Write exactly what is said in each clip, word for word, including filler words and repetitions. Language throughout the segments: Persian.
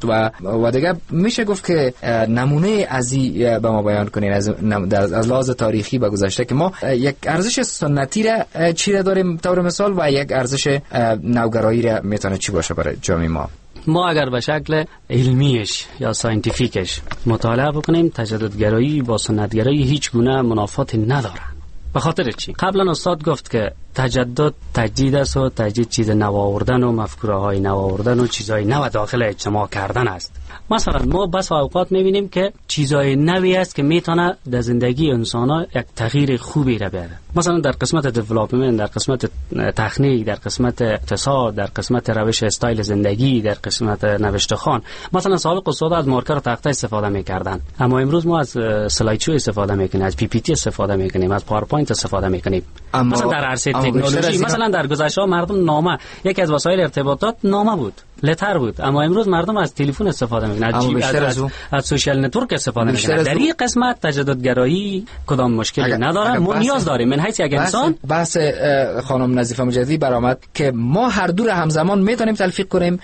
و و دیگه میشه گفت که نمونه از این به ما بیان کنین از از لحاظ تاریخی به گذشته که ما یک ارزش سنتی را چی را داریم طور مثال و یک ارزش نوگرایی را میتونه چی باشه برای جامعه ما؟ ما اگر به شکل علمیش یا ساینتیفیکش مطالعه بکنیم، تجددگرایی با سنتگرایی هیچ گونه منافاتی نداره. به خاطر چی؟ قبلا استاد گفت که تجدد تجدید است و تجدید چیز نو آوردن و مفکوره های نو آوردن و چیزهای نو داخل اجتماع کردن است. مثلا ما بس اوقات میبینیم که چیزهای نوی است که میتونه در زندگی انسان یک تغییر خوبی را بیاره. مثلا در قسمت دیولپمنت، در قسمت تکنیک، در قسمت اقتصاد، در قسمت روش استایل زندگی، در قسمت نوشته خوان. مثلا سابق استاد از مارکر و تخته استفاده میکردن، اما امروز ما از اسلاید شو استفاده میکنیم، از پی پی تی استفاده میکنیم، از پاورپوینت استفاده میکنیم. مثلا در عرصه تکنولوژی، مثلا در گذشته مردم نامه، یکی از وسایل ارتباطات نامه بود، لتر بود، اما امروز مردم از تلفن استفاده میکنن، از جیب، از, از, از سوشال نتورک استفاده میکنن. در این قسمت تجددگرایی کدام مشکلی نداره. ما نیاز داریم من حیث یک انسان. بحث خانم نظیفه مجددی برآمد که ما هر دو را همزمان میتونیم تلفیق کنیم،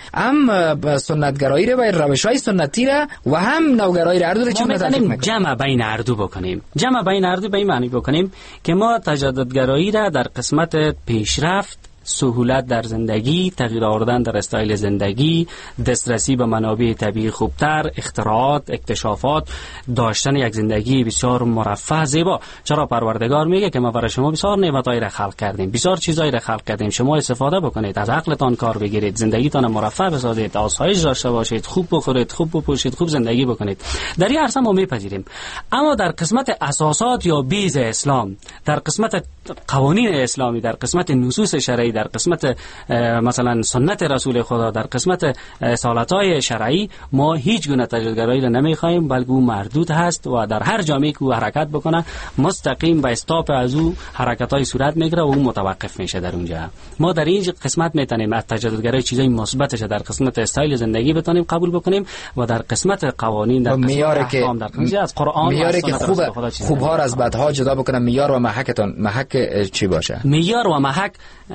هم سنتگرایی را و روش‌های سنتی را و هم نوگرایی را، هر دو را چون میتونیم جمع بین هر دو بکنیم. جمع بین هر دو به این معنی بکنیم که ما تجددگرایی را در قسمت پیشرفت، سهولت در زندگی، تغییر آوردن در استایل زندگی، دسترسی به منابع طبیعی خوبتر، اختراعات، اکتشافات، داشتن یک زندگی بسیار مرفه، زیبا. چرا پروردگار میگه که ما برای شما بسیار نعمتایی را خلق کردیم، بسیار چیزایی را خلق کردیم، شما استفاده بکنید، از عقلتان کار بگیرید، زندگیتان مرفه بسازید، آسایش داشته باشید، خوب بخورید، خوب بپوشید، خوب زندگی بکنید. در این عرصه ما میپذیریم. اما در قسمت اساسات یا بیز اسلام، در قسمت قوانین اسلامی، در قسمت نصوص شرعی، در قسمت مثلا سنت رسول خدا، در قسمت اصالت‌های شرعی، ما هیچ گونه تجدیدگرایی را نمی‌خوایم، بلکه او مردود هست و در هر جامعه‌ای که او حرکت بکنه مستقیم به استاپ از او حرکت‌های صورت میگیره و او متوقف میشه در اونجا. ما در این قسمت میتونیم از تجدیدگرایی چیزای مثبتش در قسمت استایل زندگی بتونیم قبول بکنیم و در قسمت قوانین، در قسمت احکام، در قسمت از قرآن میاره که خوب خوب‌ها را از بدها جدا بکنم. معیار و محکتون محک چی باشه؟ معیار و محک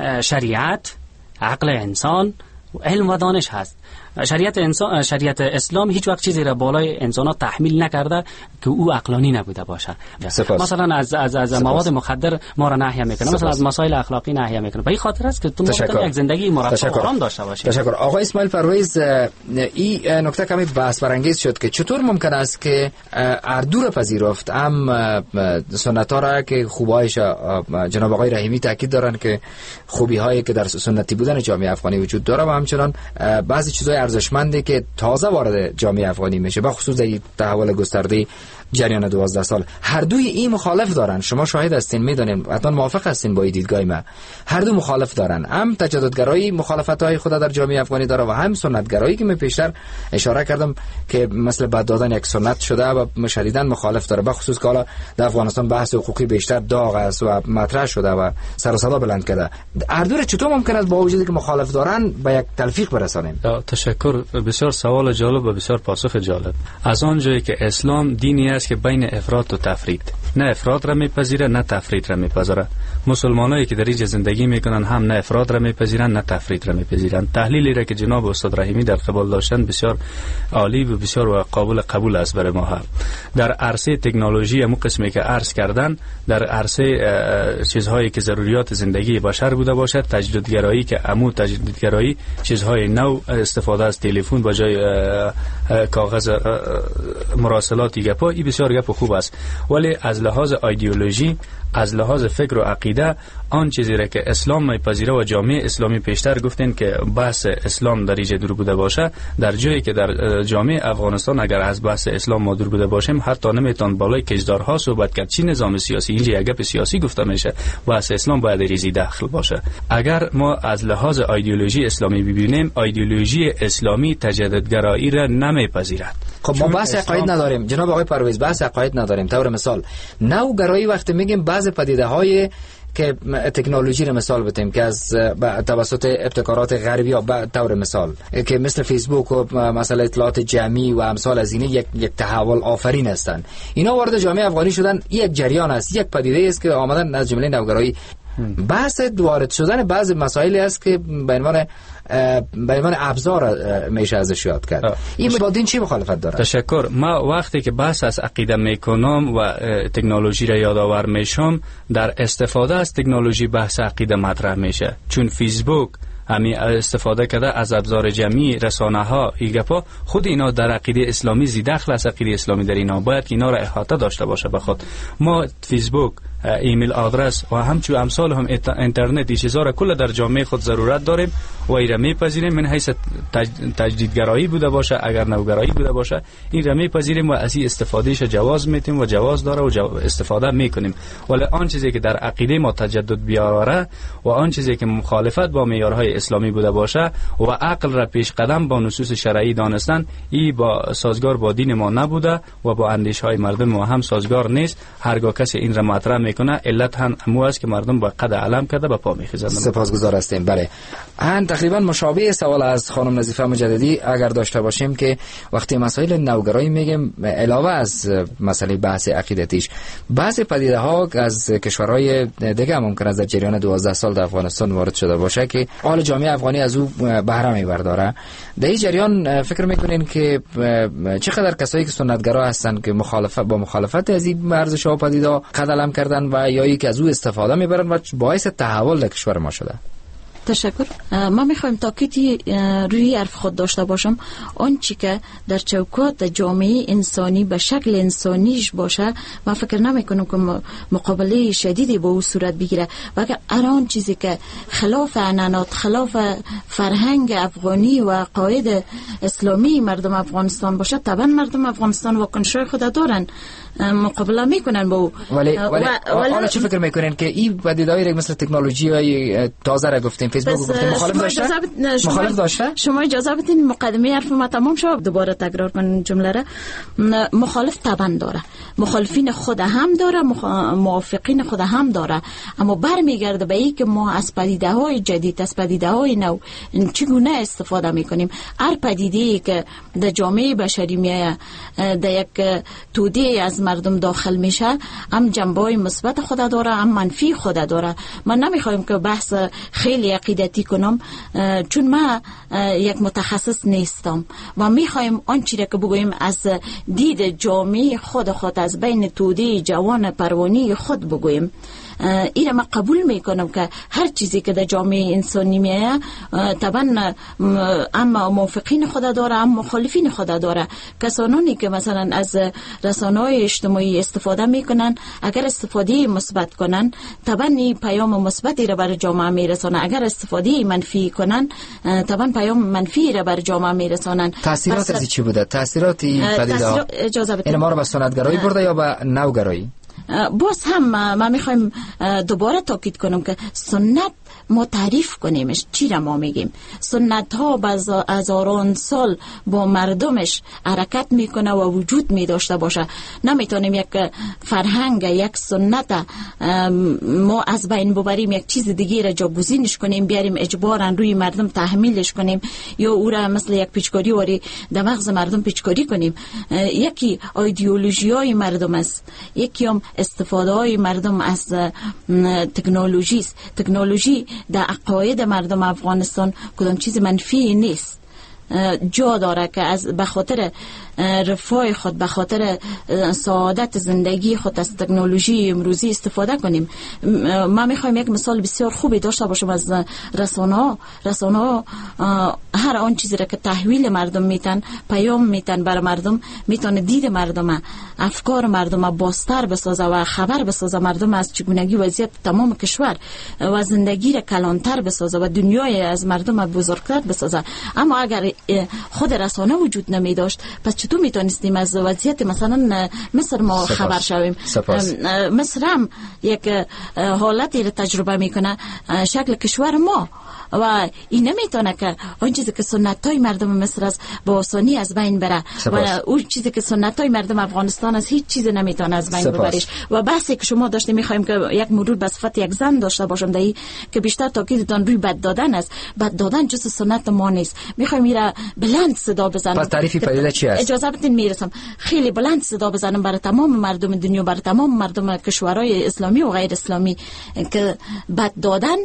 شریعت، عقل انسان، علم و دانش هست. شریعت انسان، شریعت اسلام هیچ وقت چیزی را بالای انسان ها تحمیل نکرده که او عقلانی نبوده باشه. سپاس. مثلا از از از مواد مخدر ما را نهی میکنه، مثلا از مسائل اخلاقی نهی میکنه. به این خاطر است که تو میتونی یک زندگی مرفه و آرام داشته باشی. تشکر. آقای اسماعیل پرویز، این نکته کمی بحث برانگیز شد که چطور ممکن است که اردو را پذیرفت، هم سنت ها را که خوبایش جناب آقای رحیمی تاکید دارن که خوبی هایی که در سنتی بودن جامعه افغانی وجود داره و همچنان بعضی چیزای ارزشمندی که تازه وارد جامعه افغانی میشه، به خصوص در تحول گسترده جریان دوازده سال. هر دوی این مخالف دارن، شما شاهد هستین، میدونین، حتما موافق هستین با این دیدگاه ما. هر دو مخالف دارن، هم تجددگرایی مخالفت‌های خود در جامعه افغانی داره و هم سنتگرایی که من پیشتر اشاره کردم که مثل بد دادن یک سنت شده و شدیداً مخالف داره، به خصوص که حالا در افغانستان بحث حقوقی بیشتر داغ است و مطرح شده و سر و صدا بلند کرده. هر دو چطور ممکن است با وجودی که مخالف دارن به یک تلفیق برسانیم؟ تشکر. بسیار سوال جالب و بسیار پاسخ جالب. از آن جایی که اسلام دینی است که بین افراط و تفرید، نه افراط را میپذیره نه تفرید را میپذیره. مسلمانایی که در اینجا زندگی میکنن هم نه افراط را میپذیرن نه تفرید را میپذیرن. تحلیلی را که جناب استاد رحیمی در قبال داشتن بسیار عالی و بسیار قابل قبول است برای ما. در عرصه تکنولوژی همون قسمی که عرض کردن، در عرصه چیزهایی که ضروریات زندگی بشر بوده باشد، تجدیدگرایی که عمو تجدیدگرایی چیزهای نو، استفاده از تلفن با جای کاغذ مراسلاتی گپا، این بسیار گپ خوب است. ولی از لحاظ ایدئولوژی، از لحاظ فکر و عقیده، آن چیزی را که اسلام میپذیره و جامعه اسلامی پیشتر گفتن که بحث اسلام در اینجا دور بوده باشه، در جایی که در جامعه افغانستان اگر از بحث اسلام ما دور بوده باشیم، حتی نمیتون بالای کشدارها صحبت کرد. چی نظام سیاسی؟ اینجا یک گپ سیاسی گفته میشه، بحث اسلام باید ریزی داخل باشه. اگر ما از لحاظ ایدئولوژی اسلامی ببینیم، ایدئولوژی اسلامی تجددگرایی را نمیپذیرد. خب ما بحث عقاید نداریم جناب آقای پرویز، بحث عقاید نداریم. طور مثال نوگرایی وقتی میگیم بعض پدیده های که تکنولوژی رو مثال بتیم که از توسط ابتکارات غربی یا به طور مثال که مثل فیسبوک و مثلا اطلاعات جمعی و امثال از اینه یک یک تحول آفرین هستند، اینا وارد جامعه افغانی شدن. یک جریان است، یک پدیده است که آمدن از جمله نوگرایی. بحث وارد شدن بعضی مسائلی است که به عنوان به عنوان ابزار میشه ازش یاد کرد. این با دین چی مخالفت داره؟ تشکر. ما وقتی که بحث از عقیده میکنم و تکنولوژی را یادآور میشم، در استفاده از تکنولوژی بحث عقیده مطرح میشه. چون فیسبوک همی استفاده کرده از ابزار جمعی، رسانه ها، ایگپا، خود اینا در عقیده اسلامی زیدخل از عقیده اسلامی در اینا باید که اینا را احاطه داشته باشه. بخود ما فیسبوک، ایمیل آدرس و همچون امثال هم اینترنت، این چیزا را کل در جامعه خود ضرورت داریم و این را میپذیریم. من حیث تجدیدگرایی بوده باشه، اگر نوگرایی بوده باشه، این را میپذیریم و از این استفادهش جواز میتیم و جواز داره و جو... استفاده میکنیم. ولی آن چیزی که در عقیده ما تجدد بیاره و آن چیزی که مخالفت با معیارهای اسلامی بوده باشه و عقل را پیش قدم با نصوص شرعی دانستن، این با سازگار با دین ما نبوده و با اندیشه های مردم ما هم سازگار نیست. هرگاه کسی این را مطرح میکنه، علت هم همو است که مردم با قد علم کرده به پا میخیزند. سپاسگزار هستیم. بله، ان تقریبا مشابه سوال از خانم نظیفه مجددی اگر داشته باشیم که وقتی مسائل نوگرایی میگیم، علاوه از مسئله بحث عقیدتیش، بعضی پدیده ها از کشورهای دیگه ممکن است در جریان دوازده سال در افغانستان وارد شده باشه که حال جامعه افغانی از او بهره میبرداره. در این جریان فکر میکنین که چقدر کسایی که سنتگرا هستن که مخالفت با مخالفت از این ارزش ها پدیده قد علم کردن و یا ای که از او استفاده میبرن و باعث تحول در کشور ما شده؟ تشکر. ما میخوایم تاکیدی روی حرف خود داشته باشم. آن چی که در چوکات جامعه انسانی به شکل انسانیش باشه، من فکر نمیکنم که مقابله شدیدی با او صورت بگیره. و اگر آن چیزی که خلاف عنعنات، خلاف فرهنگ افغانی و قاعده اسلامی مردم افغانستان باشه، طبعا مردم افغانستان واکنشای خود دارن، مقابله میکنن با او. ولی ولی حالا چی فکر میکنین که این پدیده‌ای مثل تکنولوژی های تازه را گفتیم، فیسبوک گفتیم، مخالف داشته؟ مخالف داشته؟ شما اجازه بدین مقدمه حرف ما تمام شد، دوباره تکرار کنم جمله را. مخالف طبعا داره، مخالفین خود هم داره، موافقین خود هم داره، اما برمیگرده به این که ما از پدیده‌های جدید، از پدیده‌های نو چگونه استفاده میکنیم. هر پدیده‌ای که در جامعه بشری میاد، در یک توده از مردم داخل میشه، هم جنبه‌های مثبت خود داره، هم منفی خود داره. من نمیخوایم که بحث خیلی عقیدتی کنم، چون من یک متخصص نیستم و میخوایم آنچه را که بگوییم از دید جامعه خود خود، از بین توده جوان پروانی خود بگوییم. این ما قبول میکنم که هر چیزی که در جامعه انسانی میاد طبعا اما موافقین خود داره، اما مخالفین خود داره. کسانی که مثلا از رسانه‌های اجتماعی استفاده میکنن، اگر استفاده مثبت کنن طبعا این پیام مثبتی را بر جامعه میرسانن، اگر استفاده منفی کنن طبعا پیام منفی را بر جامعه میرسانن. تاثیرات از چی بوده؟ تاثیرات این پدیده این ما رو به سنتگرایی برده یا به نوگرایی؟ باز هم ما میخوایم دوباره تاکید کنم که سنت ما تعریف کنیمش. چی را ما میگیم؟ سنت ها باز هزاران سال با مردمش حرکت میکنه و وجود میداشته باشه. نمیتونیم یک فرهنگ، یک سنت ما از بین ببریم، یک چیز دیگه را جاگزینش کنیم، بیاریم اجباراً روی مردم تحمیلش کنیم یا او را مثل یک پیچکاری واری در مغز مردم پیچکاری کنیم. یکی ایدئولوژی های مردم است، یکی هم استفاده های مردم از تکنولوژی است. تکنولوژی در عقاید مردم افغانستان کدام چیز منفی نیست، جا داره که از به خاطر رفاه خود، به خاطر سعادت زندگی خود از تکنولوژی امروزی استفاده کنیم. ما میخوایم یک مثال بسیار خوبی داشته باشم از رسانه ها. رسانه ها هر آن چیزی را که تحویل مردم میتن، پیام میتن بر مردم، میتونه دید مردم، افکار مردم بازتر بسازه و خبر بسازه مردم از چگونگی وضعیت تمام کشور و زندگی را کلانتر بسازه و دنیای از مردم بزرگتر بسازه. اما اگر خود رسانه وجود نمی داشت، پس چطور میتونستیم از وضعیت مثلا مصر ما سپاس. خبر شویم؟ سپاس. مصر هم یک حالتی را تجربه میکنه، شکل کشور ما و این نمیتونه که اون چیزی که سنت های مردم مصر است با آسانی از بین بره و اون چیزی که سنت های مردم افغانستان است هیچ چیز نمیتونه از بین ببریش. و بحثی که شما داشته میخوایم که یک مرور به صفت یک زن داشته باشم دایی که بیشتر تاکیدتان روی بد دادن است. بد دادن جز سنت ما نیست. میخوایم میره بلند صدا بزنم. پس تعریفی پدیده چی است؟ اجازه بدین میرسم. خیلی بلند صدا بزنم برای تمام مردم دنیا، برای تمام مردم کشورهای اسلامی و غیر اسلامی که بد دادن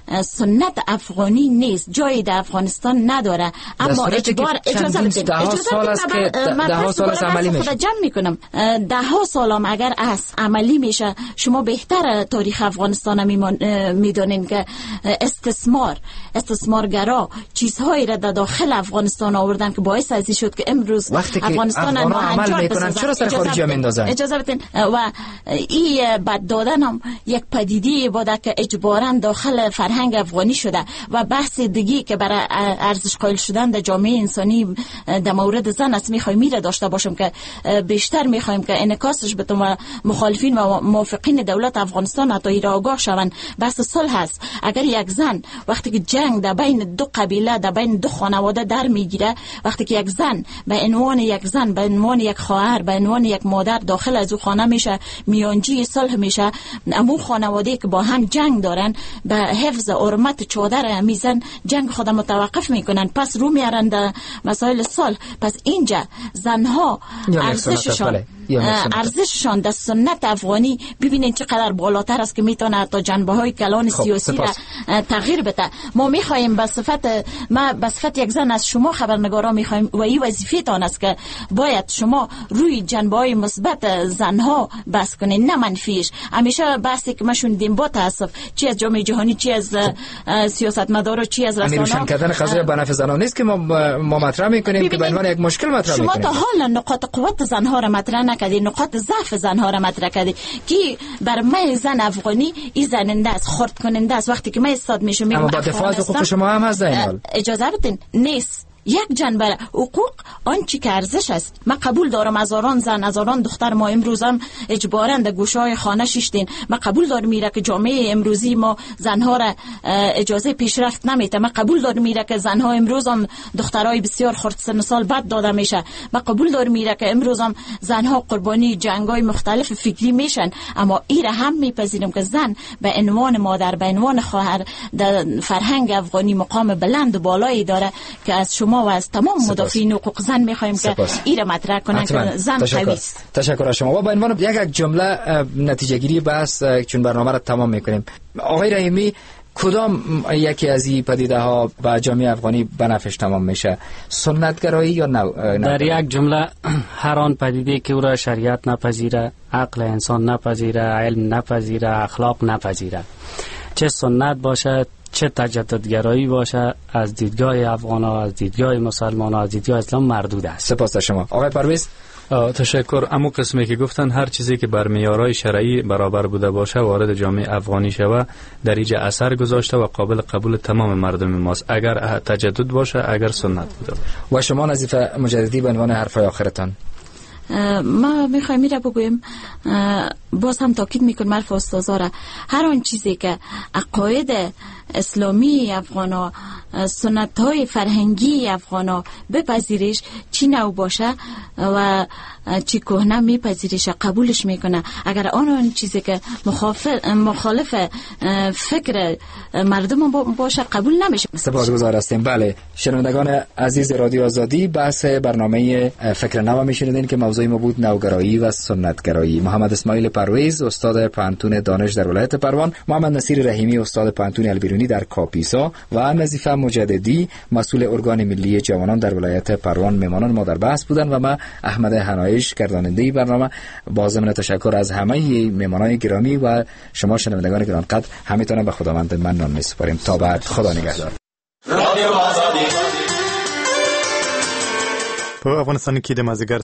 سنت افغانی نیست، جایی در افغانستان نداره. اما اجبار اجازه بدید ده ها سال است که ده ها سال است عملی میشه. جمع میکنم ده ها سال هم اگر از عملی میشه، شما بهتر تاریخ افغانستان میدونین که استثمار استثمارگرا چیزهایی را در داخل افغانستان آوردن که باعث ازی شد که امروز افغانستان عمل میکنن. چرا سر خارجی میندازن؟ اجازه بدین. و این بد دادن هم یک پدیده بوده که اجباراً داخل فرهنگ افغانی شده. و بحث دیگی که برای ارزش قائل شدن در جامعه انسانی در مورد زن است میخوایم میره داشته باشم که بیشتر میخوایم که انعکاسش بتون و مخالفین و موافقین دولت افغانستان حتی را آگاه شوند. بحث صلح است. اگر یک زن وقتی که جنگ در بین دو قبیله در بین دو خانواده در میگیره، وقتی که یک زن به عنوان یک زن به عنوان یک خواهر به عنوان یک مادر داخل از او خانه میشه، میانجی صلح میشه، امو خانواده که با هم جنگ دارن به حفظ حرمت چادر میزن جنگ خود متوقف میکنن، پس رو میارن در مسائل صلح. پس اینجا زنها ارزششان ارزششان در سنت افغانی ببینین چقدر بالاتر است که میتونه تا جنبه های کلان سیاسی را تغییر بده. ما میخوایم به صفت ما به صفت یک زن از شما خبرنگارا میخوایم و این وظیفه تان است که باید شما روی جنبه های مثبت زنها بحث کنین نه منفیش. همیشه بحثی که ما شنیدیم با تاسف چی از جامعه جهانی چی از سیاستمدارا چی از رسانه‌ها روشن کردن قضیه به نفع زنان نیست که ما ما مطرح میکنیم که به عنوان یک مشکل مطرح میکنیم. شما تا حالا نقاط قوت زنها را مطرح نکردی، نقاط ضعف زنها را مطرح کردی که بر من زن افغانی این زننده است، خرد کننده است. وقتی که من استاد میشم میگم اما با دفاع از حقوق شما هم هست در این حال. اجازه بدین نیست. یک جنبه حقوق آن چی که ارزش است. من قبول دارم هزاران زن هزاران دختر ما امروز هم اجباراً در گوشه‌های خانه شیشتین. من قبول دارم میره که جامعه امروزی ما زنها را اجازه پیشرفت نمیده. من قبول دارم میره که زنها امروز هم دخترای بسیار خرد سن سال بد داده میشه. من قبول دارم میره که امروز هم زنها قربانی جنگ‌های مختلف فکری میشن. اما این را هم میپذیرم که زن به عنوان مادر به عنوان خواهر در فرهنگ افغانی مقام بلند و بالایی داره که از شما ما و از تمام مدافعین حقوق زن می‌خوایم که این مطرح کنن که زن قوی است. تشکر از شما. و با عنوان یک یک جمله نتیجه گیری بحث چون برنامه را تمام می‌کنیم، آقای رحیمی کدام یکی از این پدیده ها با جامعه افغانی به نفعش تمام میشه؟ سنتگرایی یا نه؟ در یک جمله هر آن پدیده که او را شریعت نپذیره، عقل انسان نپذیره، علم نپذیره، اخلاق نپذیره، چه سنت باشه چه تجددگرایی باشه، از دیدگاه افغان‌ها، از دیدگاه مسلمان‌ها، از دیدگاه اسلام مردود است. سپاس از شما. آقای پرویز تشکر. اما قسمی که گفتن هر چیزی که بر معیارهای شرعی برابر بوده باشه وارد جامعه افغانی شوه در اینجا اثر گذاشته و قابل قبول تمام مردم ماست، اگر تجدد باشه اگر سنت بوده باشه. و شما نظیفه مجددی به عنوان حرفای آخرتان. ما میخوایم میره بگویم، باز هم تاکید میکنم حرف استاذا را، هر آن چیزی که عقاید اسلامی افغانا، سنت های فرهنگی افغانا بپذیرش، چی نو باشه و چی کهنه میپذیرش قبولش میکنه. اگر آن آن چیزی که مخالف فکر مردم باشه قبول نمیشه. سپاسگزار هستیم. بله شنوندگان عزیز رادیو آزادی، بحث برنامه فکر نو میشنیدین که موضوع ما بود نوگرایی و سنتگرایی. محمد اسماعیل پرویز استاد پانتون دانش در ولایت پروان، محمد نصیر رحیمی استاد پانتون البیرونی در کاپیسا و نظیفه مجددی مسئول ارگان ملی جوانان در ولایت پروان مهمانان ما در بحث بودند و ما احمد حنایش گرداننده برنامه. با ضمن تشکر از همه مهمانان گرامی و شما شنوندگان گرانقدر، همتون به خداوند منان میسپاریم. تا بعد، خدا نگهدار. رادیو آزادی په افغانستان کې د مازیګر